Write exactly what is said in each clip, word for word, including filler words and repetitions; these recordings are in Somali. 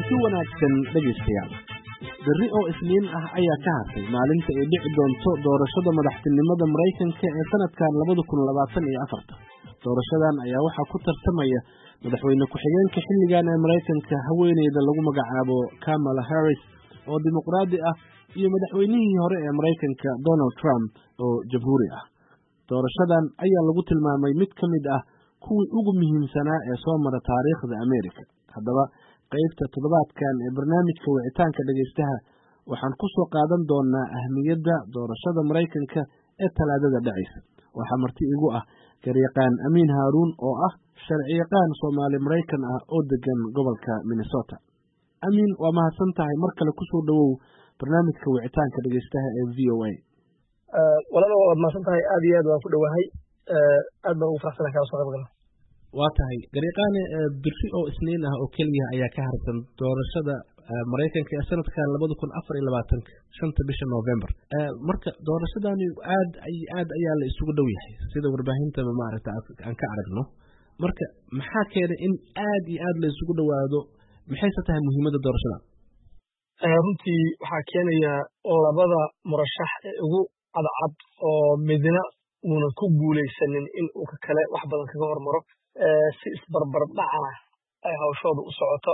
kulanti wanaagsan dhegaystayaal. Berri oo Isniin ah ayaa ka hartay maalinta ay dhici doonto doorashada madaxtinimada Mareykanka ee sanadkan laba kun labaatan iyo afar. Doorashadan ayaa waxaa ku tartamaya madaxweyne ku-xigeenka xilligan ee Mareykanka haweeneyda lagu magacaabo Kamala Harris oo dimuqraadi ah iyo madaxweynihii hore ee Mareykanka Donald Trump oo jamhuuri ah. Doorashadan ayaa lagu tilmaamay mid ka mid ah kuwii ugu muhiimsanaa ee soo mara taariikhda Ameerika. Haddaba qaybta toddobaadkan ee barnaamijka wicitaanka dhagaystaha waxaan ku soo qaadan doonaa ahmiyadda doorashada Mareykanka ee talaadada dhacaysa. Waxaa marti igu ah garyaqaan Amiin Haaruun oo ah sharciyaqaan Soomaali Mareykan ah oo degan gobolka Minnesota. Amiin, waa mahadsan tahay mar kale ku soo dhawow barnaamijka wicitaanka dhagaystaha ee V O A. walaalo waad mahadsan tahay, aad iyo aad waan ku dhowahay, aad baan ugu faraxsanahay kala soo qayb galno. waa tahay garyaqaane, berri oo Isniin ah oo keliya ayaa ka harsan doorashada Mareykanka ee sanadkan laba kun afar iyo labaatan shanta bisha November. marka doorashadani aad aad ayaa la isugu dhow yahay sida warbaahinta maaragta aan ka aragno. marka maxaa keenay in aad iyo aad la isugu dhowaado? maxayse tahay muhiimadda doorashada? runtii waxaa keenaya labada murashax ee ugu cadcad oo midna uunan ku guulaysanin in uu ka kale wax badan kaga hormaro, si isbarbar dhacana ay hawshooda u socoto.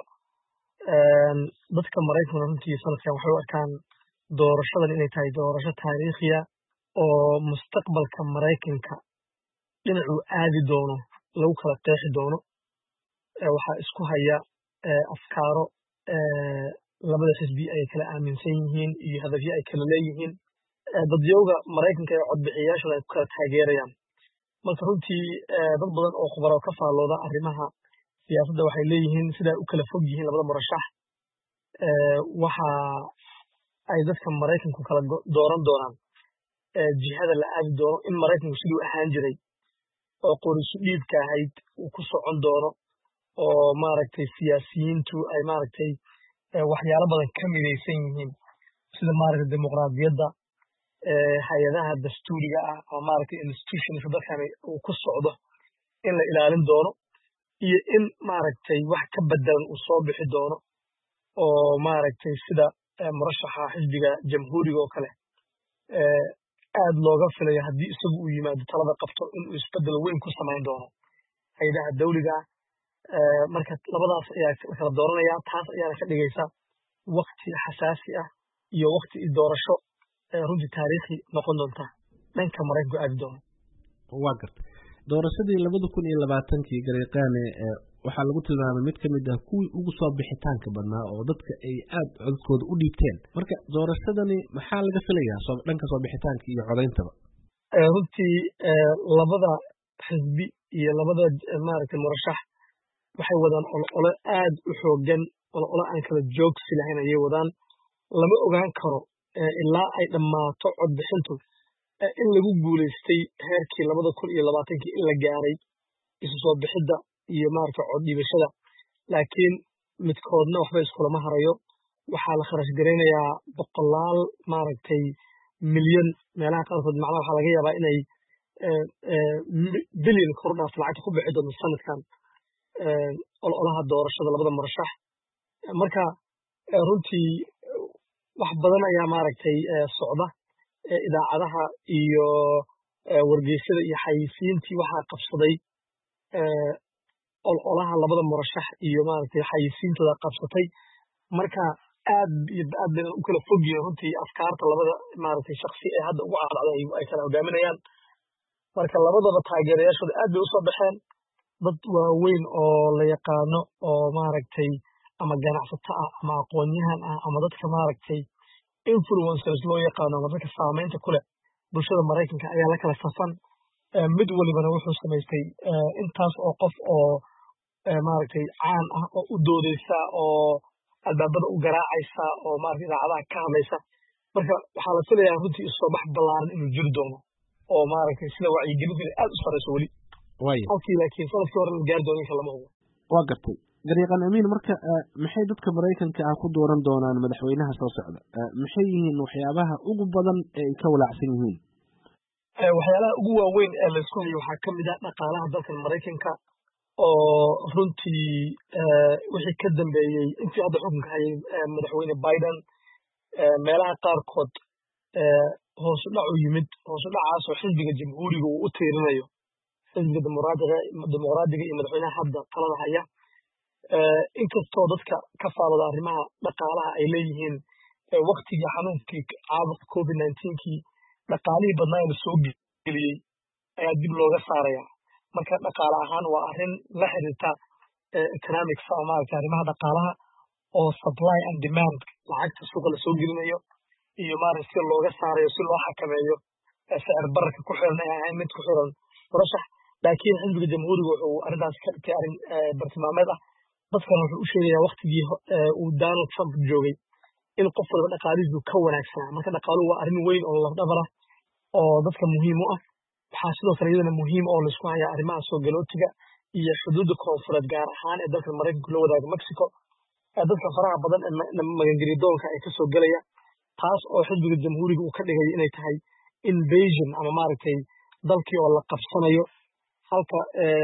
dadka Mareykanka runtii sanadkan waxay u arkaan doorashadan inay tahay doorasho taariikhiya oo mustaqbalka Mareykanka dhinacuu aadi doono lagu kala qeexi doono. waxaa isku haya afkaaro labada xisbi ay kala aaminsan yihiin iyo hadafyo ay kala leeyihiin. dadyowga Mareykanka ee codbixiyayaashooda ay ku kala taageerayaan. marka runtii dad badan oo khubaro ka faallooda arrimaha siyaasadda waxay leeyihiin sidaa u kala fog yihiin labada murashax, waxa ay dadka Mareykanku kala dooran doonaan jihada la aadi doono, in Mareykanku siduu ahaan jiray oo qorisu dhiibka ahayd uu ku socon doono, oo maaragtay siyaasiyiintu ay maaragtay waxyaalo badan ka midaysan yihiin sida maaragtay dimuqraadiyadda, hay-adaha dastuuriga ah ama maaragtay institutions dalkan uu ku socdo in la ilaalin doono, iyo in maaragtay wax ka bedelan uu soo bixi doono oo maaragtay sida murashaxa xisbiga jamhuuriga oo kale aad looga filayo haddii isagu uu yimaado talada qabto inuu isbedel weyn ku samayn doono hay-adaha dawliga ah. marka labadaas ayaa la kala dooranaya, taas ayaana ka dhigaysa wakti xasaasi ah iyo wakti doorasho runtii taariikhi noqon doonta dhanka Mareykanku aadi doono. waa gartay doorashadii labada kun iyo labaatankii garyaqaane waxaa lagu tilmaamay mid ka mid ah kuwii ugu soo bixitaanka badnaa oo dadka ay aad codkooda u dhiibteen. marka doorashadani maxaa laga filayaa dhanka soo bixitaanka iyo codayntaba? runtii labada xisbi iyo labada maaragtay murashax waxay wadaan olole aad u xoogan, olole aan kala joogsi lahayn ayay wadaan. lama ogaan karo ilaa ay dhammaato codbixintu in lagu guulaystay heerkii labada kun iyo labaatankii in la gaaray isu soo bixidda iyo maaragtay cod dhiibashada, laakiin midkoodna waxba iskulama harayo. waxaa la kharash garaynayaa boqolaal maaragtay milyan, meelaha qaarkood macnaha waxaa laga yaabaa inay bilyan kordhaaf lacagta ku bixi doonto sanadkan ololaha doorashada labada murashax. marka runtii wax badan ayaa maaragtay socda, idaacadaha iyo wargeysyada iyo xayisiintii waxaa qabsaday ololaha labada murashax iyo maaragtay xayisiintooda qabsatay. marka aad iyo aad bay u kala fog yihiin runtii afkaarta labada maaragtay shakhsi ee hadda ugu cadcada ay kala hogaaminayaan. marka labadaba taageerayaashooda aad bay usoo baxeen. dad waaweyn oo la yaqaano oo maaragtay ama ganacsato ah ama aqoon-yahan ah ama dadka maaragtay influencers loo yaqaano ama dadka saamaynta ku leh bulshada Mareykanka ayaa la kala safan. mid walibana wuxuu samaystay intaas oo qof oo maaragtay caan ah oo u doodaysa oo albaabada u garaacaysa oo maaragtay idaacadaha ka hadlaysa. marka waxaa la filayaa runtii isoo bax ballaaran inuu jiri doono oo maaragtay sida wacyigelinteeda aad u sarayso weli. halkii laakiin sanadkii hore la gaari doono insha lama hubo. waa gartay garyaqaan Amiin, marka maxay dadka Mareykanka ah ku dooran doonaan madaxweynaha soo socda? maxay yihiin waxyaabaha ugu badan ee ay ka walaacsan yihiin? waxyaalaha ugu waaweyn ee la isku hayo waxaa ka mid ah dhaqaalaha dalkan Mareykanka oo runtii wixii ka dambeeyey intii hadda xukunka hayay madaxweyne Biden meelaha qaarkood hoos u dhac u yimid hoos u dhacaas oo xisbiga jamhuuriga uu u tiirinayo xisbiga dimuqraadiga dimuqraadiga iyo madaxweynaha hadda talada haya inkastoo dadka ka faallada arrimaha dhaqaalaha ay leeyihiin waqtigii xanuunkii caabuqa covid nineteen-kii dhaqaalihii badnaa ee la soo geliyey ayaa dib looga saaraya marka dhaqaale ahaan waa arrin la xiriirta economics ama maaragtay arrimaha dhaqaalaha oo supply and demand lacagta suuqa la soo gelinayo iyo maaragtay si looga saarayo si loo xakameeyo sicir bararka ku xiran ay ahayn mid ku xiran murashax laakiin xisbiga jamhuuriga wuxuu arrintaas ka dhigtay arrin bartilmaameed ah dadkana wuxuu u sheegayaa waqtigii uu Donald Trump joogay in qof walba dhaqaalihiisu ka wanaagsanaa marka dhaqaaluhu waa arrin weyn oo lafdhabar ah oo dadka muhiim u ah waxaa sidoo kale iyadana muhiim oo laisku hayaa arrimaha soo galootiga iyo xuduudda koonfureed gaar ahaan ee dalka maraykanku la wadaaga Mexico ee dadka faraha badan ee magangeli doonka ay kasoo gelaya taas oo xisbiga jamhuuriga uu ka dhigay inay tahay invasion ama maaragtay dalkii oo la qabsanayo halka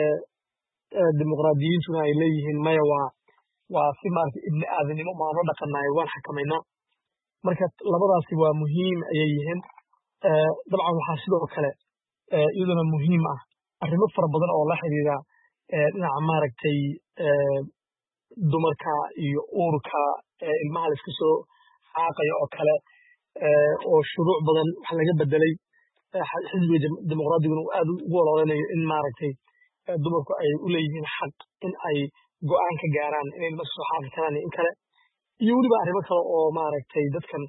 dimuqraadiyiintuna ay leeyihiin maya waa waa si maaragtay ibni aadanimo maano dhaqanayo waan xakamaynaa marka labadaasi waa muhiim ayay yihiin dabcan waxaa sidoo kale iyaduna muhiim ah arrimo fara badan oo la xiriira dhinaca maaragtay dumarka iyo uurka ilmaha la iska soo xaaqayo oo kale oo shuruuc badan wax laga bedelay xisbiga dimuqraadiguna uu aad ugu ololeynayo in maaragtay dumarku ay u leeyihiin xaq in ay go'aan ka gaaraan inay ilma soo xaaqi karaan iyo in kale iyo weliba arrimo kale oo maaragtay dadkan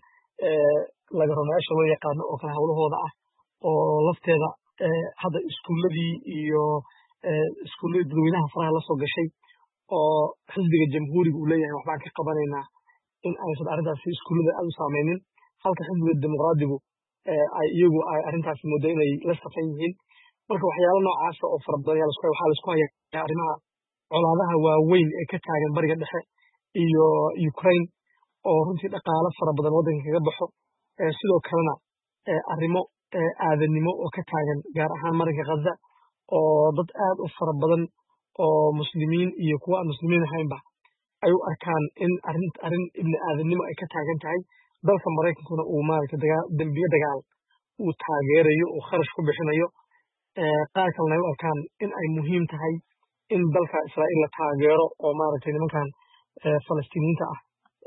laga rumeyaasha loo yaqaano oo kale hawlahooda ah oo lafteeda hadda iskuuladii iyo iskuuladii dadweynaha faraha la soo gashay oo xisbiga jamhuuriga uu leeyahay waxbaan ka qabanaynaa in aysan arrintaasi iskuullada aad u saameynin halka xisbiga dimuqraadigu ay iyagu ay arrintaasi moodo inay la safan yihiin marka waxyaalo noocaasa oo fara badan ayaa waxaa laisku hayaa arrimaha colaadaha waaweyn ee ka taagan bariga dhexe iyo Ukraine oo runtii dhaqaalo fara badan waddanka kaga baxo sidoo kalena arrimo aadanimo oo ka taagan gaar ahaan marinka Gaza oo dad aad u fara badan oo muslimiin iyo kuwa aan muslimiin ahaynba ay u arkaan in arrin arrin ibni aadanimo ay ka taagan tahay dalka Mareykankuna uu maaragtay dagaal dambiye dagaal uu taageerayo oo kharash ku bixinayo qaar kalena ay u arkaan in ay muhiim tahay in dalka Israa'iil la taageero oo maaragtay nimankan Falastiiniinta ah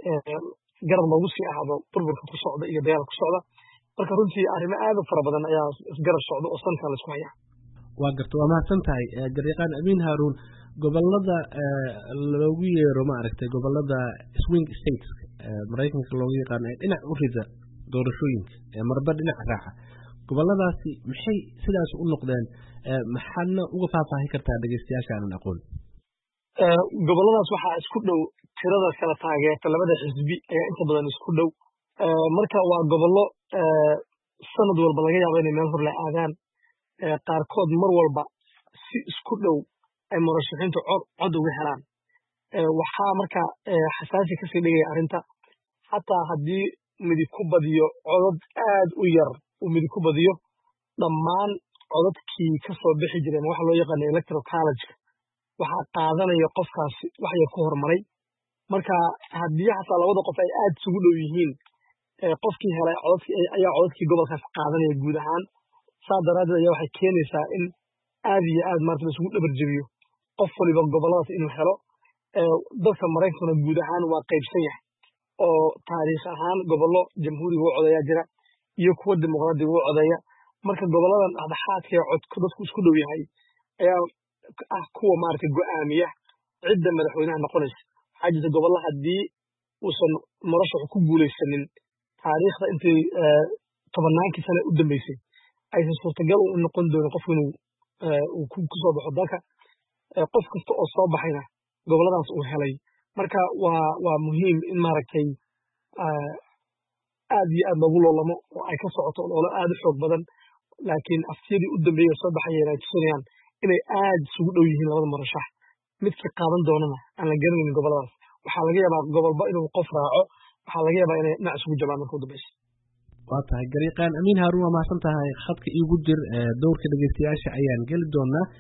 garab loogu sii ahaado burburka ku socda iyo dagaalka ku socda marka runtii arrimo aad u fara badan ayaa isgarab socda oo sanadkan la isku hayaa waa garta waa mahadsan tahay garyaqaan Amiin Haaruun gobolada loogu yeero maaragtay gobolada swing states Mareykanka loogu yaqaan ee dhinac u rida doorashooyinka ee marba dhinac raaxa goboladaasi maxay sidaas u noqdeen maxaadna uga faahfaahin kartaa dhegeystayaasha aan aqoon goboladaas waxaa isku dhow tirada kala taageerta labada xisbi ayaa inta badan isku dhow marka waa gobollo sanad walba laga yaabo inay meel hor la aadaan qaarkood mar walba si isku dhow ay murashaxiintu cod uga helaan waxaa marka xasaasi kasii dhigaya arrinta xataa haddii midib ku badiyo codad aad u yar uu midib ku badiyo dhammaan codadkii kasoo bixi jireen waxa loo yaqaano electoral college-ka waxaa qaadanaya qofkaasi wax yar ku hormaray marka haddii xataa labada qof ay aad isugu dhow yihiin qofkii helay codadkii ayaa codadkii gobolkaas qaadanaya guud ahaan saa daraaddeed ayaa waxay keenaysaa in aad iyo aad maarata la isugu dhabar jebiyo qof waliba goboladaas inuu helo dalka Mareykankuna guud ahaan waa qaybsan yahay oo taariikh ahaan gobollo jamhuuriga u codeeyaa jira iyo kuwa dimuqraadiga u codeeya marka goboladan dhexdhexaadka ee codku dadku isku dhow yahay ayaa ah kuwa maaragtay go'aamiya cidda madaxweynaha noqonaysa waxaa jirta gobollo haddii uusan murashaxu ku guulaysanin taariikhda intii tobannaankii sane u dambeysay aysan suurtagal u noqon doonin qofku inuu uu ku soo baxo dalka qof kasta oo soo baxayna goboladaas uu helay marka waa waa muhiim in maaragtay aad iyo aad loogu loolamo oo ay ka socoto loolo aad u xoog badan laakiin aftiyadii u dambeeyay soo baxayeen ay tusinayaan inay aad isugu dhow yihiin labada murashax midkii qaadan doonana aan la garanaynin goboladaas waxaa laga yaabaa gobolba inuu qof raaco waxaa laga yaabaa inay dhinac isugu jabaan marka u dambeysa waa tahay garyaqaan Amiin Haaruun waa mahadsan tahay khadka iigu jir dowrka dhegeystayaasha ayaan geli doonaa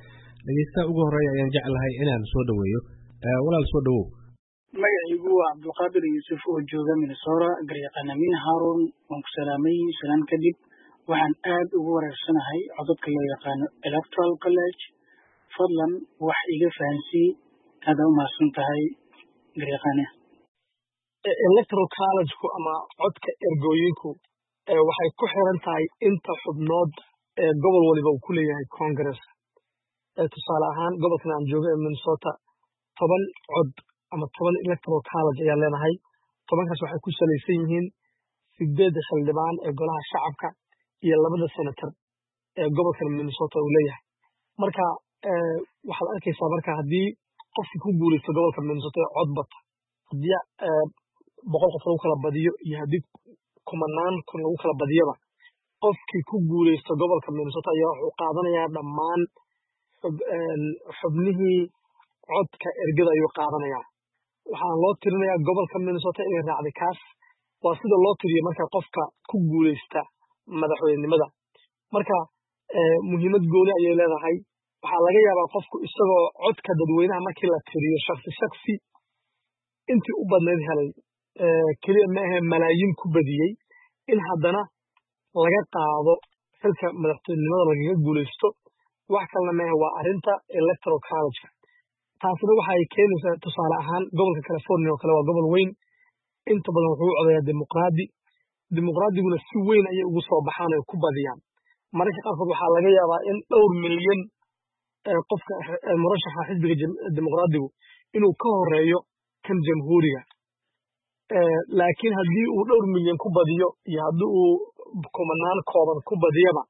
dhegeystaha ugu horeeya ayaan jeclahay inaan soo dhaweeyo walaal soo dhawow. magacaygu waa cabdulqaadir yuusuf oo jooga minnesota garyaqaan amiin haaruun waan ku salaamay salaan kadib waxaan aad ugu wareersanahay codadka loo yaqaano electoral college fadlan wax iga fahansii aada u mahadsan tahay garyaqaane. electoral collegku ama codka ergooyinku waxay ku xiran tahay inta xubnood ee gobol waliba uu ku leeyahay congress. tusaale ahaan gobolkan aan joogo ee minnesota toban cod ama toban electoral college ayaa leenahay. tobankaas waxay ku salaysan yihiin sideedda xildhibaan ee golaha shacabka iyo labada senator ee gobolkan minnesota uu leeyahay. marka waxaad arkaysaa marka haddii qofkii ku guulaysto gobolka minnesota ee cod bata haddii boqol qof lagu kala badiyo iyo haddii kumanaan kun lagu kala badiyaba qofkii ku guulaysto gobolka minnesota ayaa wuxuu qaadanayaa dhammaan xubnihii codka ergada ayuu qaadanayaa. waxaan loo tirinayaa gobolka minnesota inay raacday kaas. waa sida loo tiriyo marka qofka ku guulaysta madaxweynenimada. marka muhiimad gooni ayay leedahay. waxaa laga yaabaa qofku isagoo codka dadweynaha markii la tiriyo shaksi shaksi intii u badnayd helay keliya ma ahe malaayiin ku badiyey in haddana laga qaado xilka madaxweynenimada lagaga guulaysto. wax kalena maahe waa arrinta electoral college. taasina waxay keenaysaa tusaale ahaan gobolka california oo kale waa gobol weyn inta badan wuxuu u codayaa dimuqraadi. dimuqraadiguna si weyn ayay ugu soo baxaan ay ku badiyaan. mararka qaarkood waxaa laga yaabaa in dhowr milyan qofka murashaxa xisbiga dimuqraadigu inuu ka horeeyo kan jamhuuriga. laakiin haddii uu dhowr milyan ku badiyo iyo haddii uu kumanaan kooban ku badiyaba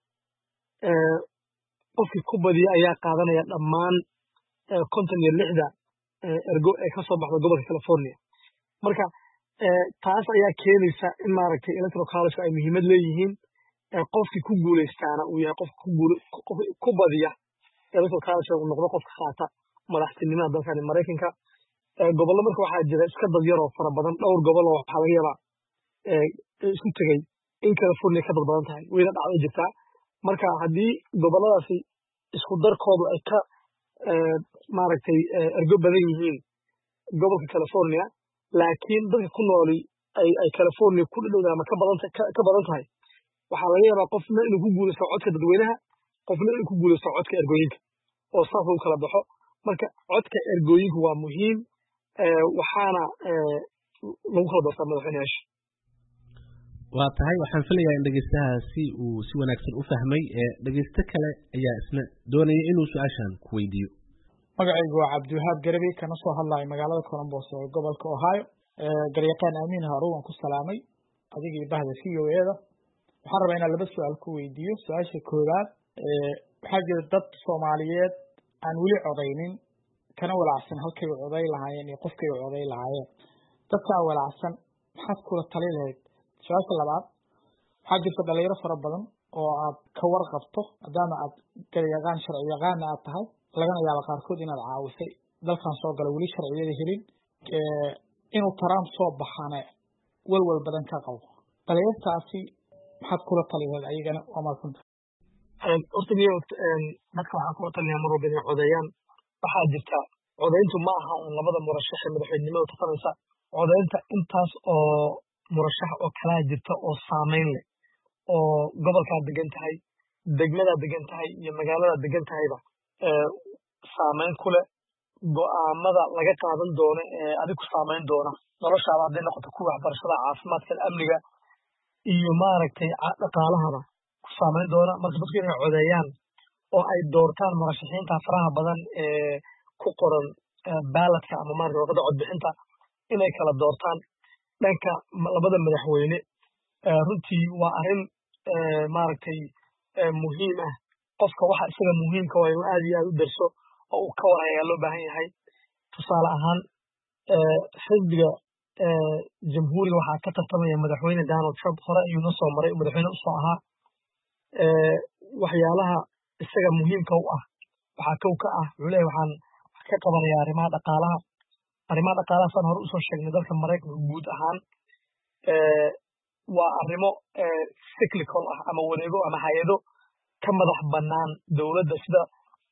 qofkii ku badiya ayaa qaadanaya dhammaan konton iyo lixda ergo ee ka soo baxda gobolka california. marka taas ayaa keenaysa in maaragtay electoral college ay muhiimad leeyihiin. qofkii ku guulaystaana uu yahay qofka ku badiya electoral college uu noqdo qofka qaata madaxtinimada dalkani maraykanka. gobollo marka waxaa jira iska dad yaroo fara badan dhowr gobol oo waxaa laga yaabaa isku tegey in california ka dad badan tahay wayna dhacdo jirtaa. marka haddii gobolladaasi isku darkoodu ay ka maaragtay ergo badan yihiin gobolka california laakiin dadka ku nooli ay california ku dhadhowda ama ka badan tahay waxaa laga yaabaa qofna inuu ku guulaysto codka dadweynaha qofna inuu ku guulaysto codka ergooyinka oo saas u kala baxo. marka codka ergooyinku waa muhiim waxaana lagu kala doortaa madaxweyneyaasha. waa tahay waxaan filayaa in dhegeystahaasi uu si wanaagsan u fahmay. dhegeysto kale ayaa isna doonaya inuu su-aashan ku weydiiyo. magacaygu waa cabdiwahaab garabi kana soo hadlayo magaalada columbus ee gobolka ohio. garyaqaan amiin haaruun waan ku salaamay adigii bahda c o eda. waxaan rabaa inaan laba su-aal ku weydiiyo. su-aasha koowaad waxaa jira dad soomaaliyeed aan weli codaynin kana walaacsan halkay u coday lahaayeen iyo qofkay u coday lahaayeen. dadkaa walaacsan maxaad kula tali lahayd? su-aasha labaad waxaa jirta dhalinyaro fara badan oo aad ka warqabto maadaama aad garyaqaan sharci yaqaana aad tahay lagana yaabo qaarkood inaad caawisay dalkan soo gala weli sharciyada helin inuu Trump soo baxane walwal badan ka qabo. dhalinyartaasi maxaad kula tali lahayd ayagana waa maasanta? horta niyo dadka waxaa kula taliyaa mar walba inay codeeyaan. waxaa jirta codayntu ma aha un labada murashax ee madaxweynenimada tartamaysa. codaynta intaas oo murashax oo kalaa jirta oo saameyn leh oo gobolkaad degan tahay degmadaad degan tahay iyo magaaladaad degan tahayba saameyn ku leh. go'aamada laga qaadan doono ee adig ku saameyn doona noloshaada hadday noqoto kuwa waxbarashada caafimaadka amniga iyo maaragtay dhaqaalahaba ku saameyn doona. marka dadku inay codeeyaan oo ay doortaan murashaxiinta faraha badan ee ku qoran baaladka ama maaragtay warqadda codbixinta inay kala doortaan dhanka labada madaxweyne. runtii waa arrin maaragtay muhiim ah. qofka waxa isaga muhiimka waa inuu aad iyo aad u darso oo uu ka waraya ayaa loo baahan yahay. tusaale ahaan xisbiga jamhuuriga waxaa ka tartamaya madaxweyne donald trump hore ayuu na soo maray madaxweyne usoo ahaa. waxyaalaha isaga muhiimka u ah waxaa kow ka ah wuxuu leeyahay waxaan wax ka qabanaya arrimaha dhaqaalaha. arrimaha dhaqaalaha saan hore usoo sheegnay dalka maraykanka guud ahaan waa arrimo cyclical ah ama wareego ama hay-ado ka madax bannaan dowladda sida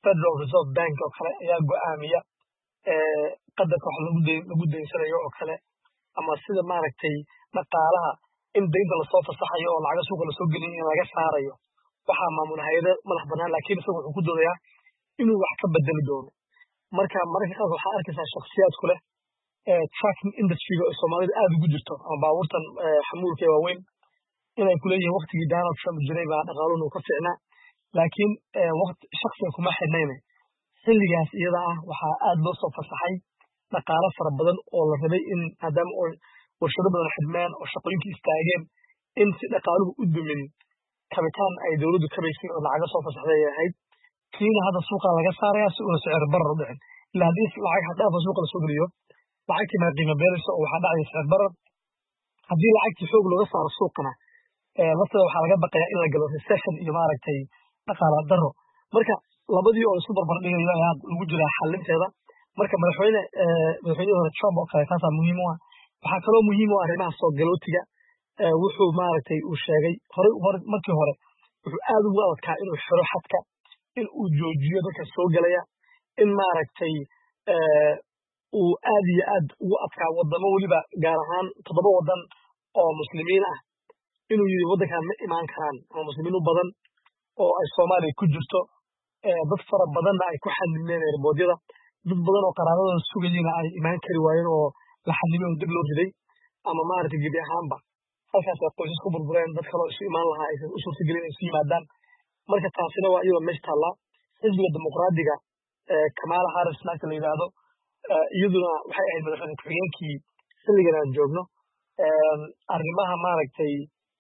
Federal Reserve Bank oo kale ayaa go'aamiya qadarka wax lagu deensanayo oo kale ama sida maaragtay dhaqaalaha in deynta lasoo fasaxayo oo lacaga suuqa lasoo gelin in laga saarayo waxaa maamula hay'ado madax bannaan laakiin isagu wuxuu ku doodayaa inuu wax ka bedeli doono marka mararka qaar waxaa arkaysaa shakhsiyaad ku leh trucking industry-ga oo soomaalida aad ugu jirto ama baabuurtan xamuulka ee waaweyn inay ku leeyihiin waqtigii Donald Trump jiray baa dhaqaaluhu ka fiicnaa laakiin waqti shakhsiga kuma xidhnayna xilligaas iyada ah waxaa aad loo soo fasaxay dhaqaalo fara badan oo la rabay in maadaama oo warshado badan xidhmeen oo shaqooyinkii istaageen in si dhaqaaluhu u dumin kabitaan ay dowladdu kabaysay oo lacaga soo fasaxday ahayd kiina hadda suuqa laga saaraya si uuna sicir barar u dhicin ilaa haddii lacag xad-dhaaf suuqa lasoo geliyo lacagtii maa qiimo beeraysa oo waxaa dhacaya sicir barar haddii lacagtii xoog looga saaro suuqana lafteeda waxaa laga baqayaa in la galo recession iyo maaragtay dhaqaala daro marka labadii oo isku barbar dhigayo ayaa lagu jiraa xalinteeda marka madaxweyne madaxweynihii hore Trump oo kale taasaa muhiim u ah waxaa kaloo muhiim u ah arrimaha soo galootiga wuxuu maaragtay uu sheegay horey hore markii hore wuxuu aad ugu adkaa inuu xiro xadka in uu joojiyo dadka soo galaya in maaragtay uu aad iyo aad ugu adkaa wadamo weliba gaar ahaan toddoba wadan oo muslimiin ah inuu yidhi waddankan ma imaan karaan oo muslimiin u badan oo ay Soomaaliya ku jirto dad fara badanna ay ku xanibneen erboodyada dad badan oo qaraabadooda sugayayna ay imaan kari waayeen oo la xanibay oo dib loo riday ama maaragtay gebi ahaanba halkaas ay qoysas ku burbureen dad kaloo isu imaan lahaa aysan u suurtagelin inay isu yimaadaan marka taasina waa iyadoo meesha taallaa xisbiga dimuqraadiga Kamala Harris naagta la yidhaahdo iyaduna waxay ahayd madaxweyne ku-xigeenkii xilligan aan joogno arrimaha maaragtay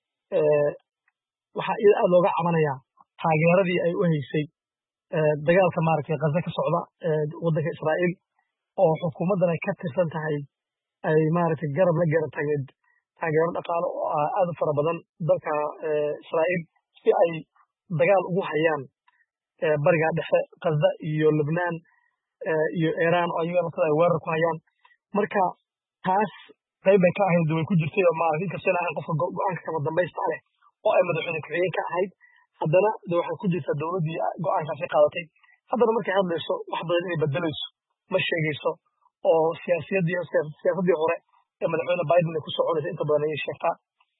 waxaa iyada aad looga cabanayaa taageeradii ay u haysay dagaalka maaragtay Gaza ka socda waddanka Israa'iil oo xukuumaddan ay ka tirsan tahay ay maaragtay garab la garab taageed taageero dhaqaale oo aad u fara badan dalka Israa'iil si ay dagaal ugu hayaan bariga dhexe Gaza iyo Lebanon iyo Iran oo ayaga naftada ay weerar ku hayaan marka taas qayb bay ka ahayd way ku jirtay oo maaragtay inkastoo aan qofka go'aanka kama dambaysta leh oo ay madaxweyne ku-xigeen ka ahayd haddana de waxay ku jirtaa dowladdii go'aankaasi qaadatay haddana markay hadlayso wax badan inay bedelayso ma sheegayso oo siyaasiyaddii siyaasaddii hore ee madaxweyne Biden ay ku soconaysa inta badan ayay sheegtaa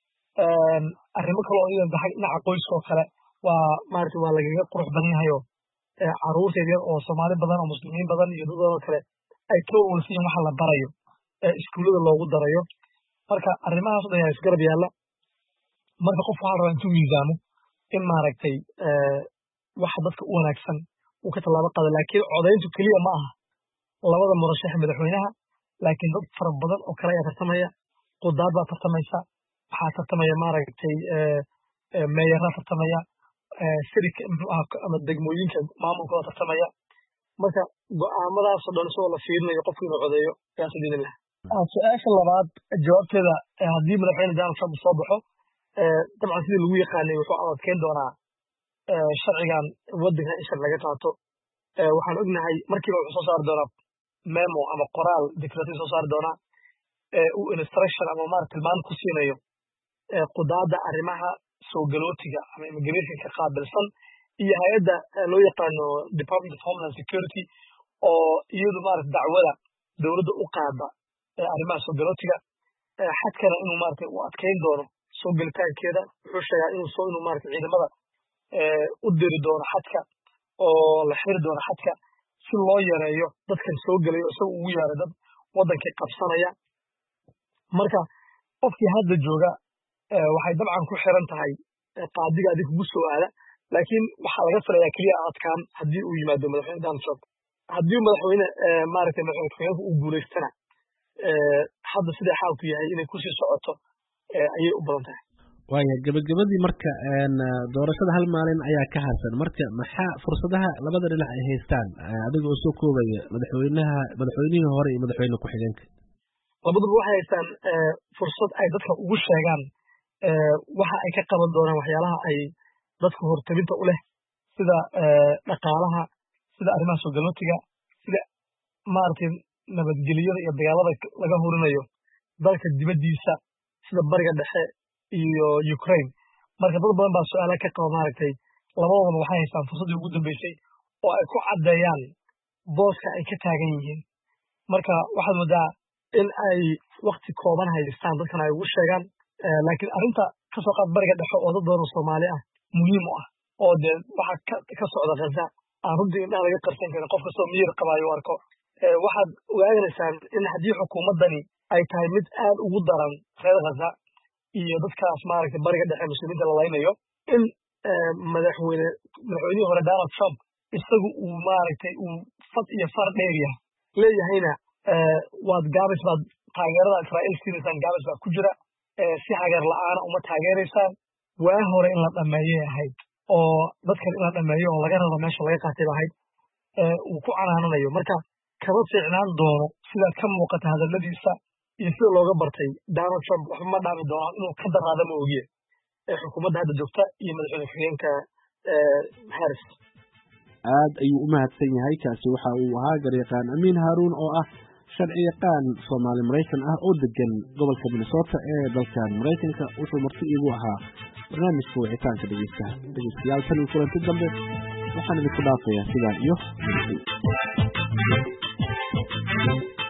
arrimo kale oo iyadan dhinaca qoyska oo kale waa maaragtay waa lagaga qurux badan yahay oo carruurta yaryar oo Soomaali badan oo muslimiin badan iyo dad badan oo kale ay ka walwalsan yihiin waxa la barayo ee iskuullada loogu darayo marka arrimahaas oo dhan ayaa isgarab yaalla marka qof waxaa rabaa intuu miisaamo in maaragtay waxa dadka u wanaagsan uu ka tallaabo qaado laakiin codayntu keliya ma aha labada murashax madaxweynaha laakiin dad fara badan oo kale ayaa tartamaya qudaar baa tartamaysa waxaa tartamaya maaragtay meeyaraa tartamaya sirika muxuu ahaa ama degmooyinka maamulkooda tartamaya marka go'aamadaasoo dhan isagoo la fiirinayo qofku inuu codeeyo ayaa sidin lah su-aasha labaad jawaabteeda haddii madaxweyne Donald Trump soo baxo dabcan sidii lagu yaqaanay wuxuu adkeyn doonaa sharcigan waddankan in shar laga qaato waxaan ognahay markiiba wuxuu soo saari doonaa memo ama qoraal declaration soo saari doonaa uu instruction ama maaragtay tilmaan ku siinayo qudaadda arrimaha soo galootiga ama immigrationka qaabilsan iyo hay-adda loo yaqaano Department of Homeland Security oo iyadu maaragtay dacwada dowladda u qaada arrimaha soo galootiga xadkana inuu maaragtay u adkeyn doono soo gelitaankeeda wuxuu sheegaa inuu soo inuu maaragtay ciidamada u diri doono xadka oo la xiri doono xadka si loo yareeyo dadkan soo gelayo isaga ugu yaaro dad waddankii qabsanaya marka qofkii hadda jooga waxay dabcan ku xiran tahay qaadiga adig kugu soo aada laakiin waxaa laga filayaa keliya adkaan haddii uu yimaado madaxweyne Donald Trump haddii madaxweyne maaragtay madaxweyne ku-xigeenku uu guulaystana hadda sida xaalku yahay inay kusii socoto ayay u badan tahay waaya gabagabadii marka doorashada hal maalin ayaa ka harsan marka maxaa fursadaha labada dhinac ay haystaan adiga oo soo koobaya madaxweynaha madaxweynihii hore iyo madaxweyne ku-xigeenka labaduba waxay haystaan fursad ay dadka ugu sheegaan waxa ay ka qaban doonaan waxyaalaha ay dadka hortalinta u leh sida dhaqaalaha sida arrimaha soo galootiga sida maaragtay nabadgelyada iyo dagaalada laga hurinayo dalka dibaddiisa sida bariga dhexe iyo Ukraine marka dad badan baa su'aalo ka qaba maaragtay labadooda waxay haystaan fursaddii ugu dambeysay oo ay ku caddeeyaan booska ay ka taagan yihiin marka waxaad moodaa in ay wakti kooban haystaan dadkan ay ugu sheegaan laakiin arrinta ka soo qaad bariga dhexe oo dad badan oo Soomaali ah muhiim u ah oo dee waxa ka socda Gaza aan runtii indhaha laga qarsan karin qof kastoo miyir qabaayo arko waxaad ogaanaysaan in haddii xukuumaddani ay tahay mid aad ugu daran reer Gaza iyo dadkaas maaragtay bariga dhexe muslimiinta la laynayo in madaxweyne madaxweynihii hore Donald Trump isagu uu maaragtay uu fad iyo far dheer yahay leeyahayna waad gaabis baad taageerada Israa'iil siinaysaan gaabis baa ku jira si hagar la'aan uma taageeraysaan waa hore in la dhameeyay ahayd oo dadkan in la dhameeyo oo laga rabo meesha laga qaatay ahayd uu ku canaananayo marka kaba fiicnaan doono sidaad ka muuqata hadalladiisa iyo sida looga bartay Donald Trump wax ma dhaami doono inuu ka daraado ma ogiye xukuumadda hadda joogta iyo madaxweyne ku-xigeenka Harris aad ayuu u mahadsan yahay kaasi waxa uu ahaa garyaqaan Amiin Haaruun oo ah sharci yaqaan Soomaali Mareykan ah oo degan gobolka Minnesota ee dalka Mareykanka wuxuu marti iigu ahaa barnaamijka wicitaanka dhegeystaha dhegeystayaal tan kulanti dambe waxaan idinku dhaafayaa sidaan iyo